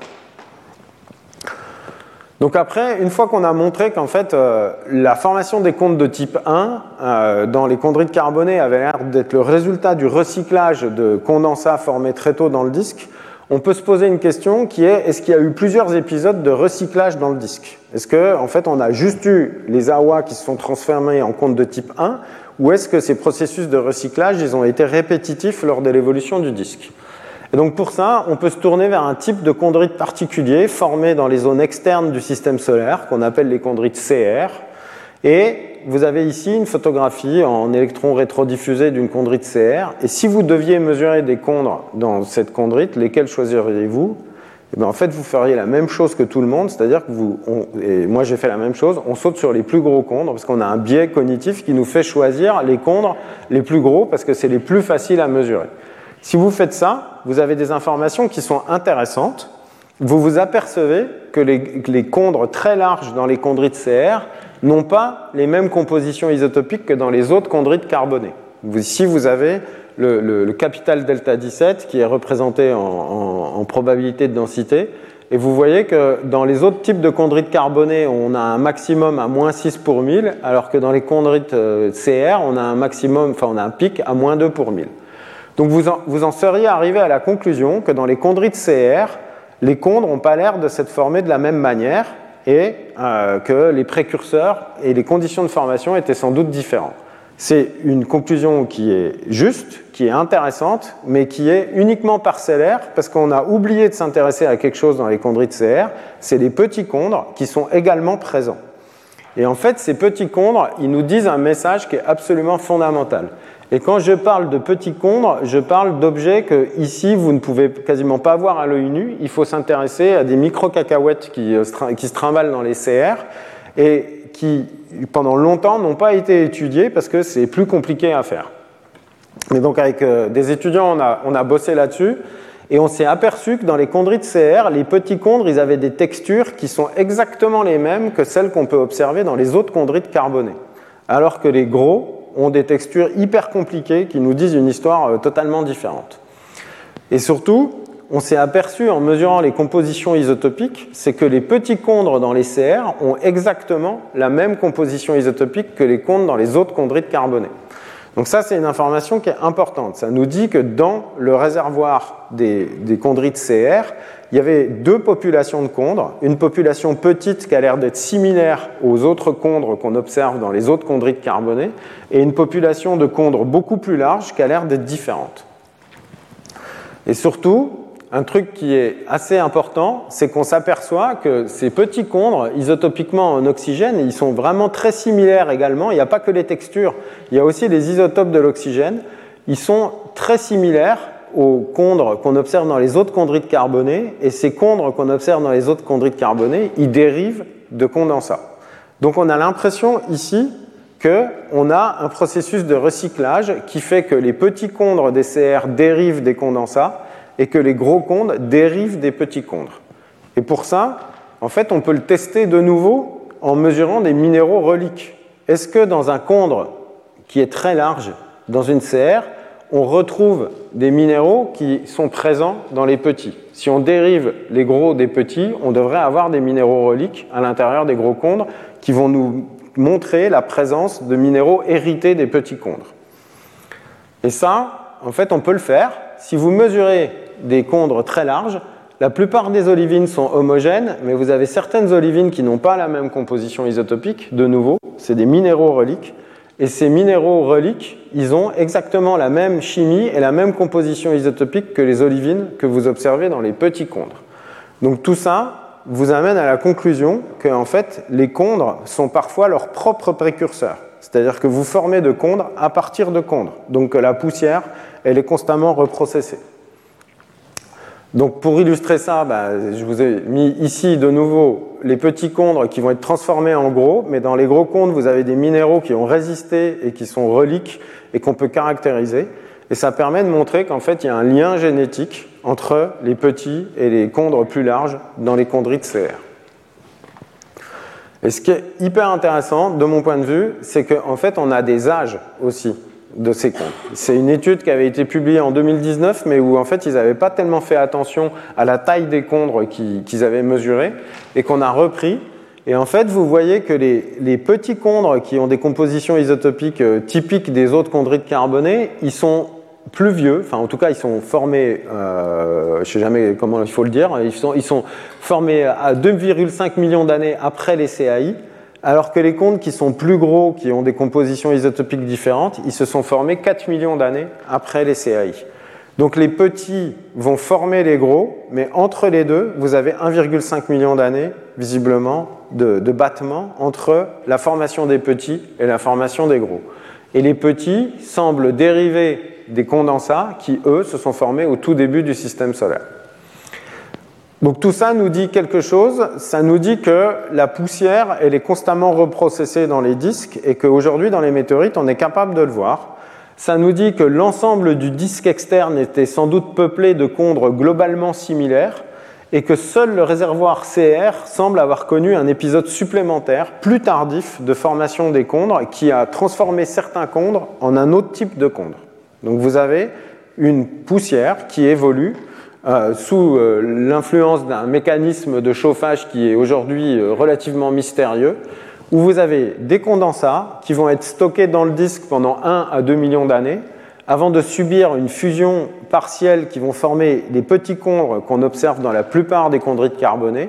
Donc après, une fois qu'on a montré qu'en fait, euh, la formation des condres de type un euh, dans les chondrites carbonées avait l'air d'être le résultat du recyclage de condensats formés très tôt dans le disque, on peut se poser une question qui est, est-ce qu'il y a eu plusieurs épisodes de recyclage dans le disque? Est-ce qu'en en fait, on a juste eu les A O A qui se sont transformés en comptes de type un, ou est-ce que ces processus de recyclage, ils ont été répétitifs lors de l'évolution du disque? Et donc pour ça, on peut se tourner vers un type de chondrite particulier formé dans les zones externes du système solaire, qu'on appelle les chondrites C R. Et vous avez ici une photographie en électrons rétrodiffusés d'une chondrite C R. Et si vous deviez mesurer des chondres dans cette chondrite, lesquels choisiriez-vous? Et bien en fait, vous feriez la même chose que tout le monde, c'est-à-dire que vous, on, et moi j'ai fait la même chose, on saute sur les plus gros chondres, parce qu'on a un biais cognitif qui nous fait choisir les chondres les plus gros, parce que c'est les plus faciles à mesurer. Si vous faites ça, vous avez des informations qui sont intéressantes. Vous vous apercevez que les, que les chondres très larges dans les chondrites C R n'ont pas les mêmes compositions isotopiques que dans les autres chondrites carbonées. Vous, ici, vous avez le, le, le capital delta dix-sept qui est représenté en, en, en probabilité de densité. Et vous voyez que dans les autres types de chondrites carbonées, on a un maximum à moins six pour mille, alors que dans les chondrites C R, on a un maximum, enfin on a un pic à moins deux pour mille. Donc vous en, vous en seriez arrivé à la conclusion que dans les chondrites C R, les chondres n'ont pas l'air de s'être formés de la même manière et euh, que les précurseurs et les conditions de formation étaient sans doute différents. C'est une conclusion qui est juste, qui est intéressante, mais qui est uniquement parcellaire parce qu'on a oublié de s'intéresser à quelque chose dans les chondrites C R, c'est les petits chondres qui sont également présents. Et en fait, ces petits chondres, ils nous disent un message qui est absolument fondamental. Et quand je parle de petits chondres, je parle d'objets que ici vous ne pouvez quasiment pas voir à l'œil nu. Il faut s'intéresser à des micro-cacahuètes qui, qui se trimballent dans les C R et qui, pendant longtemps, n'ont pas été étudiées parce que c'est plus compliqué à faire. Mais donc avec euh, des étudiants, on a, on a bossé là-dessus et on s'est aperçu que dans les chondrites C R, les petits chondres, ils avaient des textures qui sont exactement les mêmes que celles qu'on peut observer dans les autres chondrites carbonées. Alors que les gros ont des textures hyper compliquées qui nous disent une histoire totalement différente. Et surtout, on s'est aperçu en mesurant les compositions isotopiques, c'est que les petits chondres dans les C R ont exactement la même composition isotopique que les chondres dans les autres chondrites carbonées. Donc ça, c'est une information qui est importante. Ça nous dit que dans le réservoir des, des chondrites C R, il y avait deux populations de chondres, une population petite qui a l'air d'être similaire aux autres chondres qu'on observe dans les autres chondrites carbonées, et une population de chondres beaucoup plus large qui a l'air d'être différente. Et surtout, un truc qui est assez important, c'est qu'on s'aperçoit que ces petits chondres, isotopiquement en oxygène, ils sont vraiment très similaires également. Il n'y a pas que les textures, il y a aussi les isotopes de l'oxygène. Ils sont très similaires aux chondres qu'on observe dans les autres chondrites carbonées, et ces chondres qu'on observe dans les autres chondrites carbonées, ils dérivent de condensats. Donc on a l'impression ici qu'on a un processus de recyclage qui fait que les petits chondres des C R dérivent des condensats et que les gros chondres dérivent des petits chondres. Et pour ça, en fait, on peut le tester de nouveau en mesurant des minéraux reliques. Est-ce que dans un chondre qui est très large, dans une C R, on retrouve des minéraux qui sont présents dans les petits? Si on dérive les gros des petits, on devrait avoir des minéraux reliques à l'intérieur des gros chondres qui vont nous montrer la présence de minéraux hérités des petits chondres. Et ça, en fait, on peut le faire. Si vous mesurez des chondres très larges, la plupart des olivines sont homogènes, mais vous avez certaines olivines qui n'ont pas la même composition isotopique. De nouveau, c'est des minéraux reliques. Et ces minéraux reliques, ils ont exactement la même chimie et la même composition isotopique que les olivines que vous observez dans les petits chondres. Donc tout ça vous amène à la conclusion que en fait, les chondres sont parfois leurs propres précurseurs. C'est-à-dire que vous formez de chondres à partir de chondres. Donc la poussière, elle est constamment reprocessée. Donc pour illustrer ça, bah, je vous ai mis ici de nouveau les petits chondres qui vont être transformés en gros, mais dans les gros chondres, vous avez des minéraux qui ont résisté et qui sont reliques et qu'on peut caractériser. Et ça permet de montrer qu'en fait, il y a un lien génétique entre les petits et les chondres plus larges dans les chondrites C R. Et ce qui est hyper intéressant, de mon point de vue, c'est qu'en fait, on a des âges aussi de ces chondres. C'est une étude qui avait été publiée en deux mille dix-neuf, mais où en fait, ils n'avaient pas tellement fait attention à la taille des chondres qu'ils, qu'ils avaient mesurés et qu'on a repris. Et en fait, vous voyez que les, les petits chondres qui ont des compositions isotopiques typiques des autres chondrites carbonées, ils sont plus vieux, enfin en tout cas ils sont formés, euh, je ne sais jamais comment il faut le dire, ils sont, ils sont formés à deux virgule cinq millions d'années après les C A I, alors que les cônes qui sont plus gros, qui ont des compositions isotopiques différentes, ils se sont formés quatre millions d'années après les C A I. Donc les petits vont former les gros, mais entre les deux, vous avez un virgule cinq million d'années, visiblement, de, de battement entre la formation des petits et la formation des gros. Et les petits semblent dériver des condensats qui, eux, se sont formés au tout début du système solaire. Donc tout ça nous dit quelque chose, ça nous dit que la poussière, elle est constamment reprocessée dans les disques et qu'aujourd'hui, dans les météorites, on est capable de le voir. Ça nous dit que l'ensemble du disque externe était sans doute peuplé de condres globalement similaires et que seul le réservoir C R semble avoir connu un épisode supplémentaire, plus tardif, de formation des condres qui a transformé certains condres en un autre type de condre. Donc vous avez une poussière qui évolue euh, sous euh, l'influence d'un mécanisme de chauffage qui est aujourd'hui euh, relativement mystérieux, où vous avez des condensats qui vont être stockés dans le disque pendant un à deux millions d'années, avant de subir une fusion partielle qui vont former les petits condres qu'on observe dans la plupart des chondrites carbonées,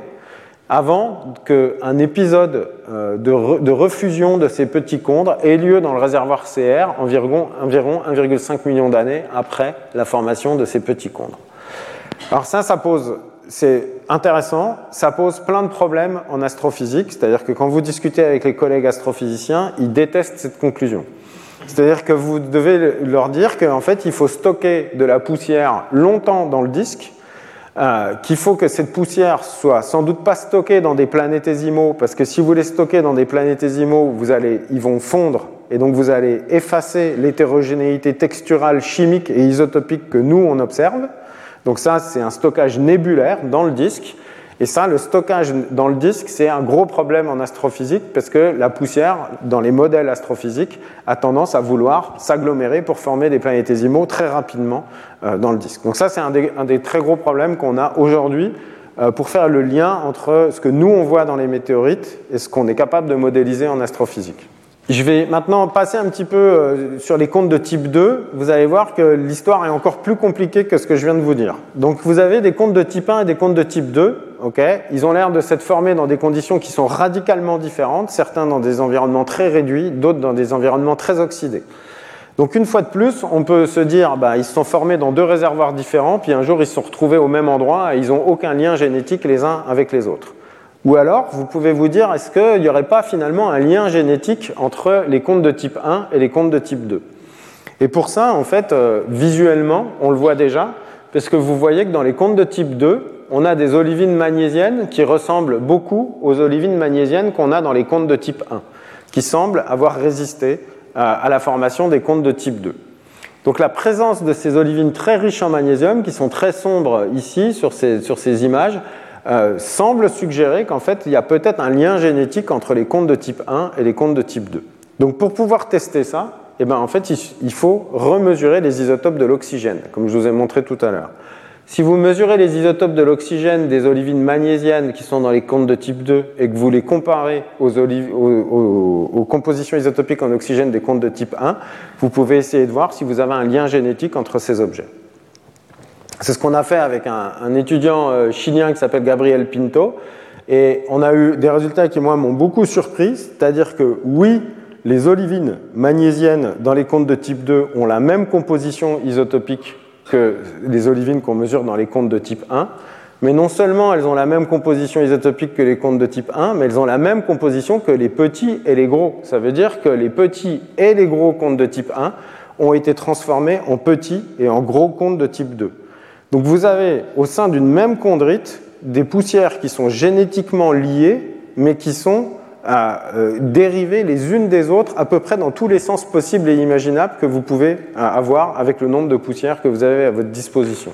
avant qu'un épisode de, re, de refusion de ces petits condres ait lieu dans le réservoir C R environ, environ un virgule cinq million d'années après la formation de ces petits condres. Alors ça, ça pose, c'est intéressant, ça pose plein de problèmes en astrophysique, c'est-à-dire que quand vous discutez avec les collègues astrophysiciens, ils détestent cette conclusion. C'est-à-dire que vous devez leur dire qu'en fait, il faut stocker de la poussière longtemps dans le disque, Euh, qu'il faut que cette poussière soit sans doute pas stockée dans des planétésimaux, parce que si vous les stockez dans des planétésimaux, vous allez, ils vont fondre, et donc vous allez effacer l'hétérogénéité texturale, chimique et isotopique que nous, on observe. Donc ça, c'est un stockage nébulaire dans le disque, et ça, le stockage dans le disque, c'est un gros problème en astrophysique, parce que la poussière, dans les modèles astrophysiques, a tendance à vouloir s'agglomérer pour former des planétésimaux très rapidement euh, dans le disque. Donc ça, c'est un des, un des très gros problèmes qu'on a aujourd'hui euh, pour faire le lien entre ce que nous, on voit dans les météorites et ce qu'on est capable de modéliser en astrophysique. Je vais maintenant passer un petit peu euh, sur les cônes de type deux. Vous allez voir que l'histoire est encore plus compliquée que ce que je viens de vous dire. Donc vous avez des cônes de type un et des cônes de type deux. Okay, ils ont l'air de s'être formés dans des conditions qui sont radicalement différentes, certains dans des environnements très réduits, d'autres dans des environnements très oxydés. Donc une fois de plus, on peut se dire bah, ils se sont formés dans deux réservoirs différents, puis un jour ils se sont retrouvés au même endroit et ils n'ont aucun lien génétique les uns avec les autres. Ou alors, vous pouvez vous dire, est-ce qu'il n'y aurait pas finalement un lien génétique entre les cônes de type un et les cônes de type deux? Et pour ça, en fait, euh, visuellement, on le voit déjà, parce que vous voyez que dans les cônes de type deux, on a des olivines magnésiennes qui ressemblent beaucoup aux olivines magnésiennes qu'on a dans les cônes de type un, qui semblent avoir résisté à, à la formation des cônes de type deux. Donc la présence de ces olivines très riches en magnésium, qui sont très sombres ici sur ces, sur ces images, Euh, semble suggérer qu'en fait, il y a peut-être un lien génétique entre les cônes de type un et les cônes de type deux. Donc pour pouvoir tester ça, eh ben, en fait, il, il faut remesurer les isotopes de l'oxygène, comme je vous ai montré tout à l'heure. Si vous mesurez les isotopes de l'oxygène des olivines magnésiennes qui sont dans les cônes de type deux et que vous les comparez aux, oliv- aux, aux, aux compositions isotopiques en oxygène des cônes de type un, vous pouvez essayer de voir si vous avez un lien génétique entre ces objets. C'est ce qu'on a fait avec un, un étudiant euh, chilien qui s'appelle Gabriel Pinto, et on a eu des résultats qui, moi, m'ont beaucoup surpris, c'est-à-dire que, oui, les olivines magnésiennes dans les cônes de type deux ont la même composition isotopique que les olivines qu'on mesure dans les cônes de type un, mais non seulement elles ont la même composition isotopique que les cônes de type un, mais elles ont la même composition que les petits et les gros. Ça veut dire que les petits et les gros cônes de type un ont été transformés en petits et en gros cônes de type deux. Donc vous avez au sein d'une même chondrite des poussières qui sont génétiquement liées, mais qui sont à, euh, dérivées les unes des autres à peu près dans tous les sens possibles et imaginables que vous pouvez euh, avoir avec le nombre de poussières que vous avez à votre disposition.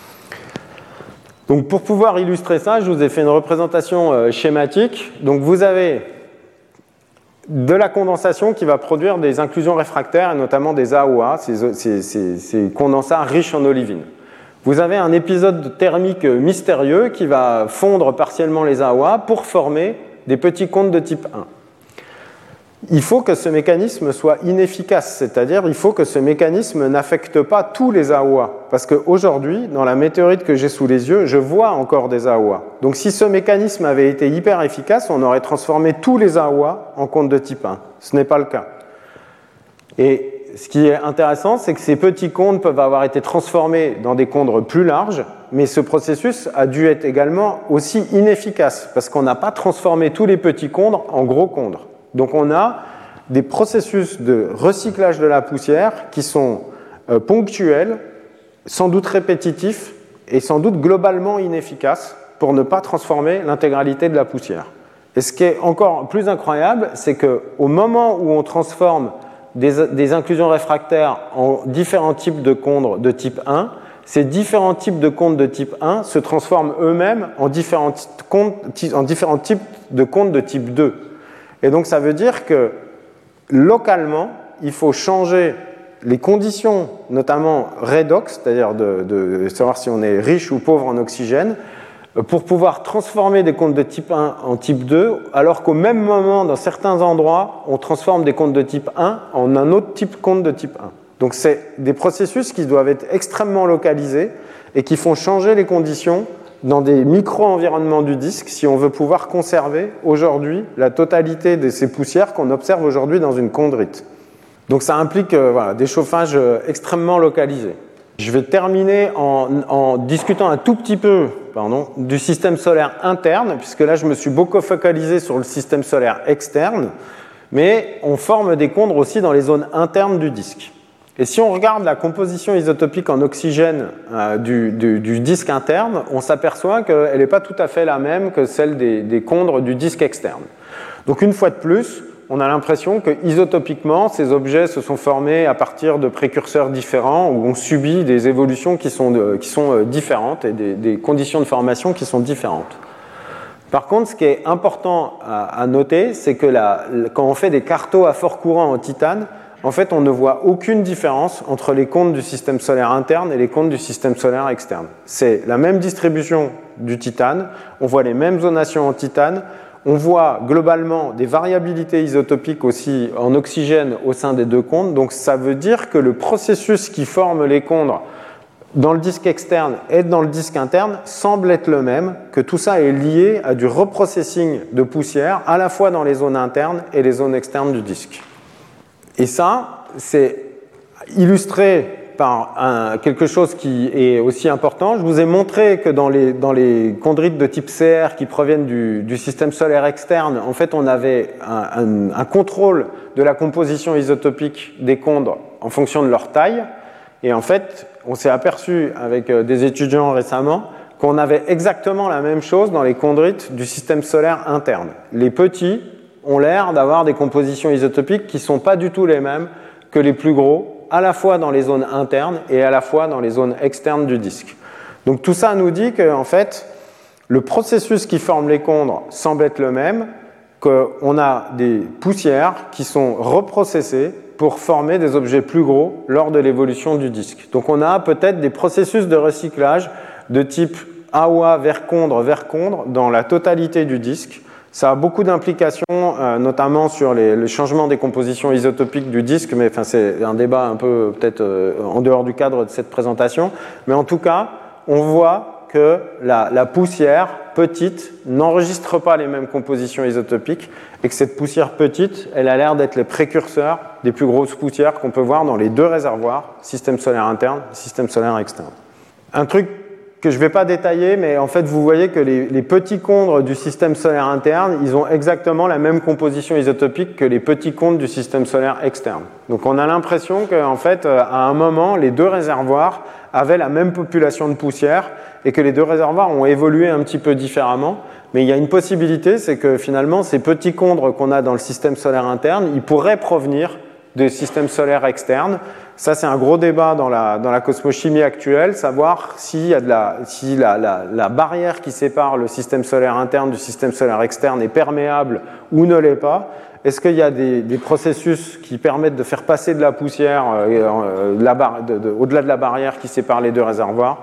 Donc pour pouvoir illustrer ça, je vous ai fait une représentation euh, schématique. Donc vous avez de la condensation qui va produire des inclusions réfractaires, et notamment des A O A, ces, ces, ces, ces condensats riches en olivines. Vous avez un épisode thermique mystérieux qui va fondre partiellement les A O A pour former des petits cônes de type un. il faut que ce mécanisme soit inefficace, c'est-à-dire il faut que ce mécanisme n'affecte pas tous les A O A. Parce qu'aujourd'hui, dans la météorite que j'ai sous les yeux, je vois encore des A O A. Donc si ce mécanisme avait été hyper efficace, on aurait transformé tous les A O A en cônes de type un. Ce n'est pas le cas. Et ce qui est intéressant, c'est que ces petits cônes peuvent avoir été transformés dans des cônes plus larges, mais ce processus a dû être également aussi inefficace, parce qu'on n'a pas transformé tous les petits cônes en gros cônes. Donc on a des processus de recyclage de la poussière qui sont euh, ponctuels, sans doute répétitifs et sans doute globalement inefficaces pour ne pas transformer l'intégralité de la poussière. Et ce qui est encore plus incroyable, c'est qu'au moment où on transforme des, des inclusions réfractaires en différents types de cônes de type un, ces différents types de cônes de type un se transforment eux-mêmes en différents, en différents types de cônes de type deux. Et donc ça veut dire que localement, il faut changer les conditions, notamment redox, c'est-à-dire de, de savoir si on est riche ou pauvre en oxygène, pour pouvoir transformer des cônes de type un en type deux, alors qu'au même moment, dans certains endroits, on transforme des cônes de type un en un autre type de cône de type un. Donc c'est des processus qui doivent être extrêmement localisés et qui font changer les conditions dans des micro-environnements du disque si on veut pouvoir conserver aujourd'hui la totalité de ces poussières qu'on observe aujourd'hui dans une chondrite. Donc ça implique euh, voilà, des chauffages euh, extrêmement localisés. Je vais terminer en, en discutant un tout petit peu pardon, du système solaire interne, puisque là je me suis beaucoup focalisé sur le système solaire externe, mais on forme des cônes aussi dans les zones internes du disque. Et si on regarde la composition isotopique en oxygène euh, du, du, du disque interne, on s'aperçoit qu'elle n'est pas tout à fait la même que celle des, des cônes du disque externe. Donc une fois de plus, on a l'impression que isotopiquement, ces objets se sont formés à partir de précurseurs différents ou ont subi des évolutions qui sont, de, qui sont différentes et des, des conditions de formation qui sont différentes. Par contre, ce qui est important à, à noter, c'est que la, quand on fait des cartos à fort courant en titane, en fait, on ne voit aucune différence entre les cônes du système solaire interne et les cônes du système solaire externe. C'est la même distribution du titane, on voit les mêmes zonations en titane, on voit globalement des variabilités isotopiques aussi en oxygène au sein des deux cônes, donc ça veut dire que le processus qui forme les cônes dans le disque externe et dans le disque interne semble être le même, que tout ça est lié à du reprocessing de poussière à la fois dans les zones internes et les zones externes du disque. Et ça, c'est illustré par un, quelque chose qui est aussi important. Je vous ai montré que dans les, dans les chondrites de type C R qui proviennent du, du système solaire externe, en fait, on avait un, un, un contrôle de la composition isotopique des cônes en fonction de leur taille. Et en fait, on s'est aperçu avec des étudiants récemment qu'on avait exactement la même chose dans les chondrites du système solaire interne. Les petits ont l'air d'avoir des compositions isotopiques qui ne sont pas du tout les mêmes que les plus gros, à la fois dans les zones internes et à la fois dans les zones externes du disque. Donc tout ça nous dit que en fait, le processus qui forme les cônes semble être le même, qu'on a des poussières qui sont reprocessées pour former des objets plus gros lors de l'évolution du disque. Donc on a peut-être des processus de recyclage de type A O A vers cône vers cône dans la totalité du disque. Ça a beaucoup d'implications, euh, notamment sur les, le changement des compositions isotopiques du disque, mais enfin, c'est un débat un peu peut-être euh, en dehors du cadre de cette présentation. Mais en tout cas, on voit que la, la poussière petite n'enregistre pas les mêmes compositions isotopiques et que cette poussière petite, elle a l'air d'être les précurseurs des plus grosses poussières qu'on peut voir dans les deux réservoirs, système solaire interne et système solaire externe. Un truc que je ne vais pas détailler, mais en fait, vous voyez que les, les petits cônes du système solaire interne, ils ont exactement la même composition isotopique que les petits cônes du système solaire externe. Donc, on a l'impression qu'en fait, à un moment, les deux réservoirs avaient la même population de poussière et que les deux réservoirs ont évolué un petit peu différemment. Mais il y a une possibilité, c'est que finalement, ces petits cônes qu'on a dans le système solaire interne, ils pourraient provenir des systèmes solaires externes. Ça, c'est un gros débat dans la, dans la cosmochimie actuelle, savoir s'il y a de la, si la, la, la barrière qui sépare le système solaire interne du système solaire externe est perméable ou ne l'est pas. Est-ce qu'il y a des, des processus qui permettent de faire passer de la poussière euh, la bar, de, de, au-delà de la barrière qui sépare les deux réservoirs?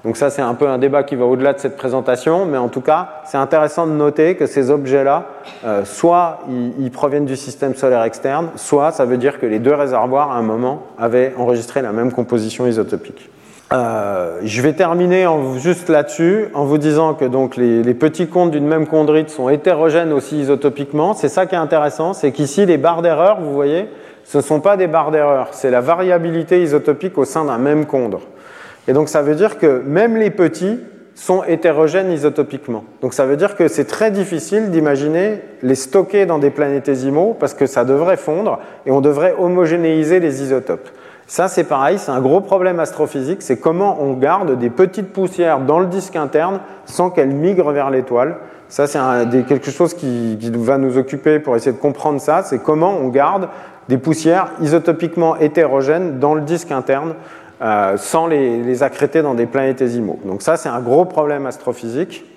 Donc ça, c'est un peu un débat qui va au-delà de cette présentation, mais en tout cas, c'est intéressant de noter que ces objets-là, euh, soit ils, ils proviennent du système solaire externe, soit ça veut dire que les deux réservoirs, à un moment, avaient enregistré la même composition isotopique. Euh, je vais terminer en, juste là-dessus en vous disant que donc, les, les petits cônes d'une même chondrite sont hétérogènes aussi isotopiquement. C'est ça qui est intéressant, c'est qu'ici, les barres d'erreur, vous voyez, ce ne sont pas des barres d'erreur, c'est la variabilité isotopique au sein d'un même chondre. Et donc ça veut dire que même les petits sont hétérogènes isotopiquement. Donc ça veut dire que c'est très difficile d'imaginer les stocker dans des planétésimaux parce que ça devrait fondre et on devrait homogénéiser les isotopes. Ça c'est pareil, c'est un gros problème astrophysique, c'est comment on garde des petites poussières dans le disque interne sans qu'elles migrent vers l'étoile. Ça c'est un, des, quelque chose qui, qui va nous occuper pour essayer de comprendre ça, c'est comment on garde des poussières isotopiquement hétérogènes dans le disque interne Euh, sans les, les accréter dans des planétésimaux. Donc ça, c'est un gros problème astrophysique.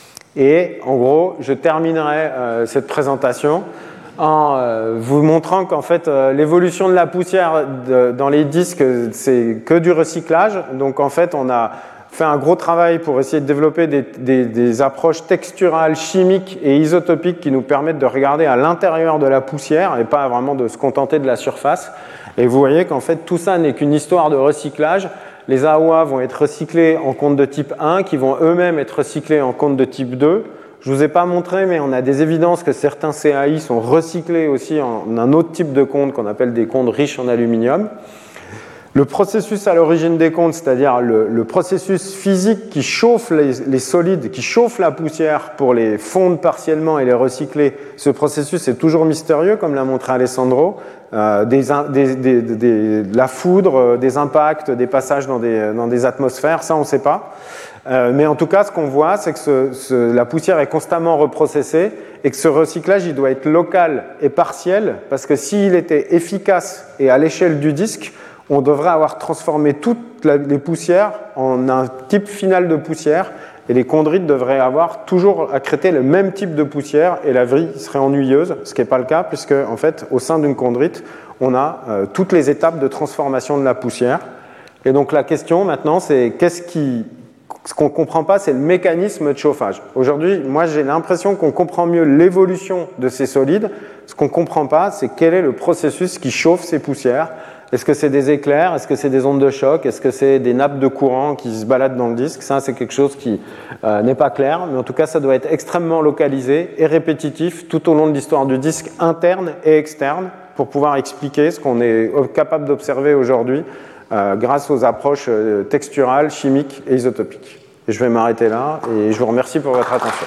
Et en gros, je terminerai euh, cette présentation en euh, vous montrant qu'en fait, euh, l'évolution de la poussière de, dans les disques, c'est que du recyclage. Donc en fait, on a fait un gros travail pour essayer de développer des, des, des approches texturales, chimiques et isotopiques qui nous permettent de regarder à l'intérieur de la poussière et pas vraiment de se contenter de la surface. Et vous voyez qu'en fait, tout ça n'est qu'une histoire de recyclage. Les A O A vont être recyclés en cônes de type un, qui vont eux-mêmes être recyclés en cônes de type deux. Je ne vous ai pas montré, mais on a des évidences que certains C A I sont recyclés aussi en un autre type de cônes qu'on appelle des cônes riches en aluminium. Le processus à l'origine des cônes, c'est-à-dire le, le processus physique qui chauffe les, les solides, qui chauffe la poussière pour les fondre partiellement et les recycler, ce processus est toujours mystérieux, comme l'a montré Alessandro. Euh, des, des, des, des, de la foudre, des impacts, des passages dans des, dans des atmosphères, ça on ne sait pas. Euh, mais en tout cas, ce qu'on voit, c'est que ce, ce, la poussière est constamment reprocessée et que ce recyclage, il doit être local et partiel, parce que s'il était efficace et à l'échelle du disque, on devrait avoir transformé toutes les poussières en un type final de poussière et les chondrites devraient avoir toujours accrété le même type de poussière et la vie serait ennuyeuse, ce qui n'est pas le cas puisque en fait, au sein d'une chondrite, on a euh, toutes les étapes de transformation de la poussière. Et donc la question maintenant, c'est qu'est-ce qui... Ce qu'on ne comprend pas, c'est le mécanisme de chauffage. Aujourd'hui, moi j'ai l'impression qu'on comprend mieux l'évolution de ces solides. Ce qu'on ne comprend pas, c'est quel est le processus qui chauffe ces poussières. Est-ce que c'est des éclairs? Est-ce que c'est des ondes de choc? Est-ce que c'est des nappes de courant qui se baladent dans le disque? Ça, c'est quelque chose qui euh, n'est pas clair, mais en tout cas, ça doit être extrêmement localisé et répétitif tout au long de l'histoire du disque interne et externe pour pouvoir expliquer ce qu'on est capable d'observer aujourd'hui euh, grâce aux approches euh, texturales, chimiques et isotopiques. Et je vais m'arrêter là et je vous remercie pour votre attention.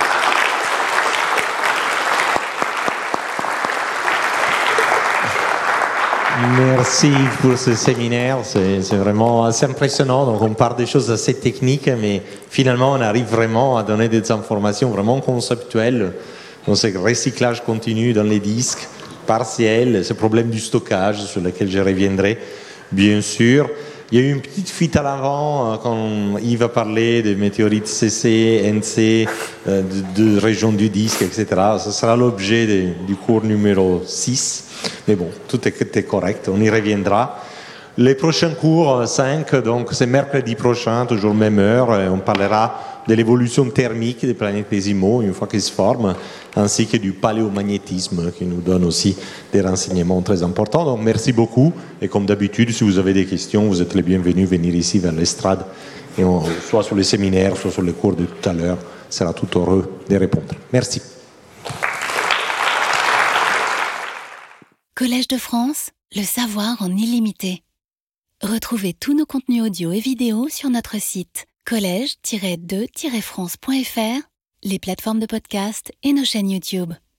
Merci pour ce séminaire, c'est, c'est vraiment assez impressionnant. Donc on parle des choses assez techniques, mais finalement on arrive vraiment à donner des informations vraiment conceptuelles. Donc ce recyclage continu dans les disques, partiel, ce problème du stockage sur lequel je reviendrai, bien sûr. Il y a eu une petite fuite à l'avant quand Yves a parlé des météorites C C, N C, euh, de, de régions du disque, et cetera. Ce sera l'objet de, du cours numéro six. Mais bon, tout est correct, on y reviendra. Les prochains cours, cinq, donc c'est mercredi prochain, toujours même heure, on parlera de l'évolution thermique des planétésimaux une fois qu'ils se forment, ainsi que du paléomagnétisme qui nous donne aussi des renseignements très importants. Donc merci beaucoup et comme d'habitude, si vous avez des questions, vous êtes les bienvenus à venir ici vers l'estrade, et on, soit sur les séminaires, soit sur les cours de tout à l'heure, on sera tout heureux de répondre. Merci. Collège de France, le savoir en illimité. Retrouvez tous nos contenus audio et vidéo sur notre site collège tiret deux tiret france point f r, les plateformes de podcast et nos chaînes YouTube.